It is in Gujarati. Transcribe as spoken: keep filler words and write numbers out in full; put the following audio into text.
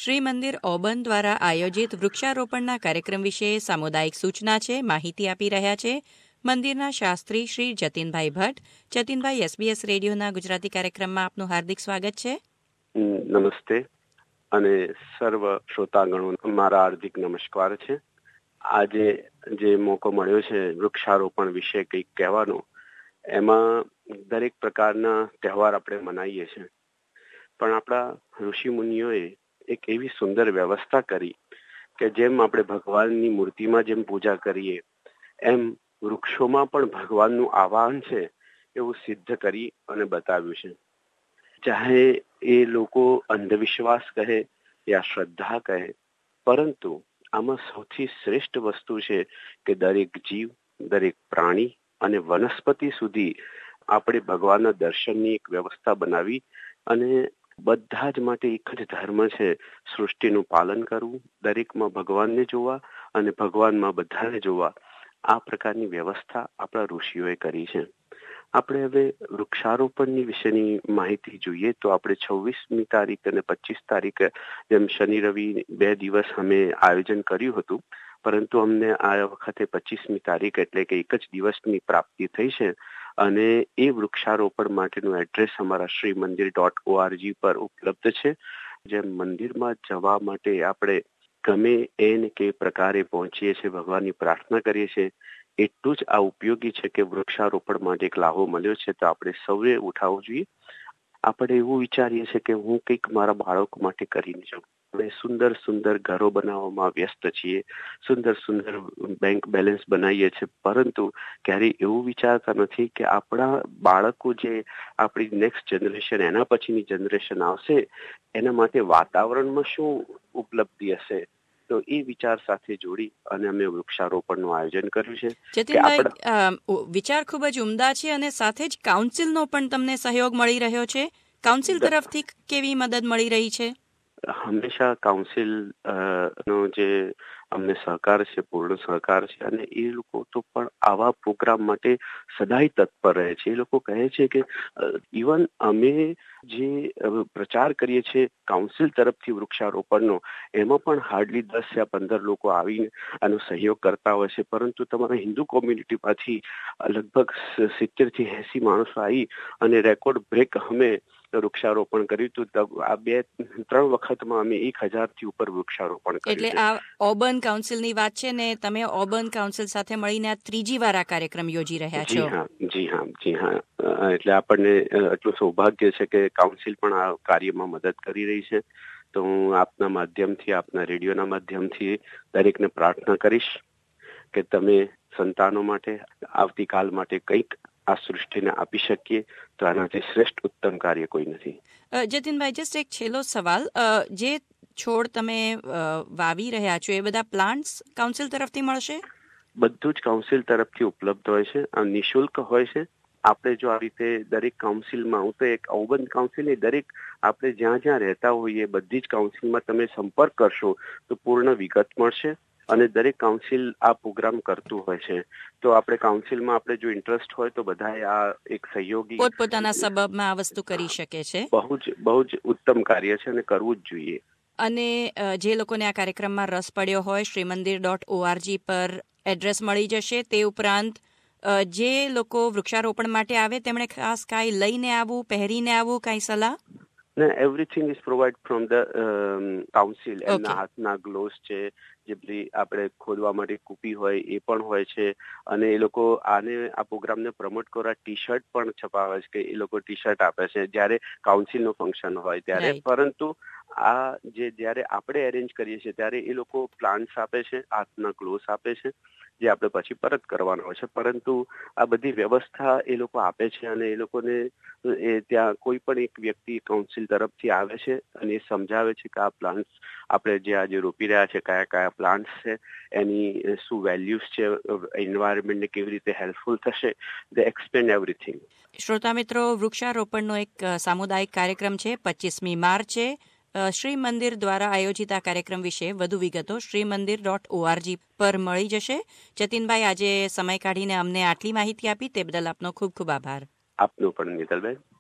શ્રી મંદિર ઓબન દ્વારા આયોજિત વૃક્ષારોપણના કાર્યક્રમ વિશે સામુદાયિક સૂચના છે, માહિતી આપી રહ્યા છે મંદિરના શાસ્ત્રી શ્રી જતીનભાઈ ભટ્ટ. જતીનભાઈ, એસબીએસ રેડિયોના ગુજરાતી કાર્યક્રમમાં આપનું હાર્દિક સ્વાગત છે. નમસ્તે અને સર્વ શ્રોતાગણો મારા હાર્દિક નમસ્કાર છે. આજે જે મોકો મળ્યો છે વૃક્ષારોપણ વિશે કંઈક કહેવાનો, એમાં દરેક પ્રકારના તહેવાર આપણે મનાવીએ છીએ, પણ આપણા ઋષિ મુનિઓએ એક એવી સુંદર વ્યવસ્થા કરી કે જેમ આપણે ભગવાનની મૂર્તિમાં જેમ પૂજા કરીએ એમ વૃક્ષોમાં પણ ભગવાનનું આવાહન છે એવું સિદ્ધ કરી અને બતાવ્યું છે. ચાહે એ લોકો અંધવિશ્વાસ કહે યા શ્રદ્ધા કહે, પરંતુ આમાં સૌથી શ્રેષ્ઠ વસ્તુ છે કે દરેક જીવ, દરેક પ્રાણી અને વનસ્પતિ સુધી આપણે ભગવાનના દર્શનની એક વ્યવસ્થા બનાવી અને બધા જ માટે એક જ ધર્મ છે સૃષ્ટિનું પાલન કરવું, દરેકમાં ભગવાનને જોવા અને ભગવાનમાં બધાને જોવા. આ પ્રકારની વ્યવસ્થા આપણા ઋષિઓએ કરી છે. આપણે હવે વૃક્ષારોપણની વિશેની માહિતી જોઈએ તો આપણે છવ્વીસમી તારીખ અને પચીસ તારીખે જેમ શનિ રવિ બે દિવસ અમે આયોજન કર્યું હતું, પરંતુ અમને આ વખતે પચીસમી તારીખ એટલે કે એક જ દિવસની પ્રાપ્તિ થઈ છે અને એ વૃક્ષારોપણ માટેનું એડ્રેસ અમારા શ્રી મંદિર ડોટ ઓઆરજી પર ઉપલબ્ધ છે. જેમ મંદિરમાં જવા માટે આપણે ગમે એને કે પ્રકારે પહોંચીએ છીએ, ભગવાનની પ્રાર્થના કરીએ છીએ, એટલું જ આ ઉપયોગી છે કે વૃક્ષારોપણ માટે એક લાભો મળ્યો છે તો આપણે સૌએ ઉઠાવવું જોઈએ. આપણે એવું વિચારીએ છીએ કે હું કંઈક મારા બાળકો માટે કરીને જાઉં. આપણે સુંદર સુંદર ઘરો બનાવવામાં વ્યસ્ત છીએ, સુંદર સુંદર બેંક બેલેન્સ બનાવીએ છીએ, પરંતુ ક્યારેય એવું વિચારતા નથી કે આપણા બાળકો જે આપણી નેક્સ્ટ જનરેશન, એના પછીની જનરેશન આવશે, એના માટે વાતાવરણમાં શું ઉપલબ્ધિ હશે. તો એ વિચાર સાથે જોડી અને અમે વૃક્ષારોપણનું આયોજન કર્યું છે. જતીનભાઈ, વિચાર ખૂબ જ ઉમદા છે અને સાથે જ કાઉન્સિલનો પણ તમને સહયોગ મળી રહ્યો છે. કાઉન્સિલ તરફથી કેવી મદદ મળી રહી છે? હંમેશા કાઉન્સિલ નો જે અમને સહકાર છે, પૂર્ણ સહકાર છે, અને એ લોકો તો પણ આવા પ્રોગ્રામ માટે સદાય તત્પર રહે છે. એ લોકો કહે છે કે ઇવન અમે જે પ્રચાર કરીએ છીએ કાઉન્સિલ તરફથી વૃક્ષારોપણનો, એમાં પણ હાર્ડલી દસ યા પંદર લોકો આવીને આનો સહયોગ કરતા હોય છે, પરંતુ તમારા હિન્દુ કોમ્યુનિટીમાંથી લગભગ સિત્તેર થી એસી માણસો આવી અને રેકોર્ડ બ્રેક અમે વૃક્ષારોપણ કર્યું હતું. આ બે ત્રણ વખતમાં અમે એક હજાર થી ઉપર વૃક્ષારોપણ કર્યું. એટલે આ ઓબન કાઉન્સિલની વાત છે ને, તમે ઓબન કાઉન્સિલ સાથે મળીને આ ત્રીજી વાર આ કાર્યક્રમ યોજી રહ્યા છો. જી હા, જી હા, જી હા. એટલે આપણને એટલું સૌભાગ્ય છે કે કાઉન્સિલ પણ આ કાર્યમાં મદદ કરી રહી છે. તો હું આપના માધ્યમથી, આપના રેડિયોના માધ્યમથી દરેકને પ્રાર્થના કરીશ કે તમે સંતાનો માટે, આવતીકાલ માટે કંઈક આ સૃષ્ટિને આપી શકીએ તો આનાથી શ્રેષ્ઠ ઉત્તમ કાર્ય કોઈ નથી. જતીનભાઈ, જસ્ટ એક છેલ્લો સવાલ. જે છોડ તમે વાવી રહ્યા છો એ બધા પ્લાન્ટ્સ કાઉન્સિલ તરફથી મળશે? બધું જ કાઉન્સિલ તરફથી ઉપલબ્ધ હોય છે, આ નિઃશુલ્ક હોય છે. આપણે જો આ રીતે દરેક કાઉન્સિલમાં, હું તો એક ઓબન કાઉન્સિલ દરેક આપણે જ્યાં જ્યાં રહેતા હોઈએ બધી જ કાઉન્સિલમાં તમે સંપર્ક કરશો તો પૂર્ણ વિગત મળશે. અને દરેક કાઉન્સિલ આ પ્રોગ્રામ કરતું હોય છે. તો આપણે કાઉન્સિલમાં આપણે જો ઇન્ટરેસ્ટ હોય તો બધાએ આ એક સહયોગી પોતપોતાના સબબમાં આ વસ્તુ કરી શકે છે. બહુ જ બહુ જ ઉત્તમ કાર્ય છે અને કરવું જ જોઈએ. અને જે લોકોને આ કાર્યક્રમમાં રસ પડ્યો હોય, શ્રીમંદિર ડોટ ઓઆરજી પર એડ્રેસ મળી જશે. તે ઉપરાંત જે લોકો વૃક્ષારોપણ માટે આવે તેમણે ખાસ કાંઈ લઈને આવવું, પહેરીને આવવું, કાંઈ સલાહ? Everything is provide from the council. એમના હાથના ગ્લોવ્સ છે, જે બધી આપણે ખોદવા માટે કૂપી હોય એ પણ હોય છે, અને એ લોકો આને આ પ્રોગ્રામને પ્રમોટ કરવા ટી શર્ટ પણ છપાવે છે કે એ લોકો ટી શર્ટ આપે છે જ્યારે કાઉન્સિલનો ફંક્શન હોય ત્યારે. પરંતુ આ જે જ્યારે આપણે એરેન્જ કરીએ છીએ ત્યારે એ લોકો પ્લાન્ટ્સ આપે છે, હાથના ગ્લોવ્સ આપે છે, જે આપણે પછી પરત કરવાના હોય છે. પરંતુ આ બધી વ્યવસ્થા એ લોકો આપે છે અને એ લોકોને એ ત્યાં કોઈ પણ એક વ્યક્તિ કાઉન્સિલ તરફથી આવે છે અને એ સમજાવે છે કે આ પ્લાન્ટ્સ આપણે જે આજે રોપી રહ્યા છે કયા કયા પ્લાન્ટ્સ છે, એની શું વેલ્યુઝ છે, એન્વાયરમેન્ટને કેવી રીતે હેલ્પફુલ થશે. They explain everything. શ્રોતા મિત્રો, વૃક્ષારોપણનો એક સામુદાયિક કાર્યક્રમ છે, પચીસમી માર્ચે શ્રી મંદિર દ્વારા આયોજિત આ કાર્યક્રમ વિશે વધુ વિગતો શ્રી મંદિર ડોટ ઓઆરજી પર મળી જશે. જતીનભાઈ, આજે સમય કાઢીને અમને આટલી માહિતી આપી તે બદલ આપનો ખૂબ ખૂબ આભાર. આપનો પણ, નીતલબેન.